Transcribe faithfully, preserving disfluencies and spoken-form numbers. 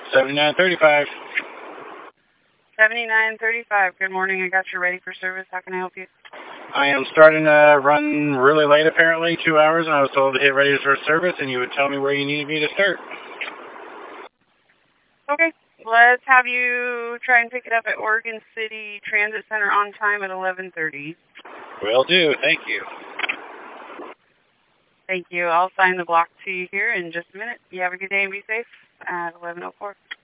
seventy-nine thirty-five. seventy-nine thirty-five. Good morning. I got you ready for service. How can I help you? I am starting to run really late, apparently, two hours, and I was told to hit ready for service, and you would tell me where you needed me to start. Okay. Let's have you try and pick it up at Oregon City Transit Center on time at eleven thirty. Will do. Thank you. Thank you. I'll sign the block to you here in just a minute. You have a good day and be safe at eleven oh four.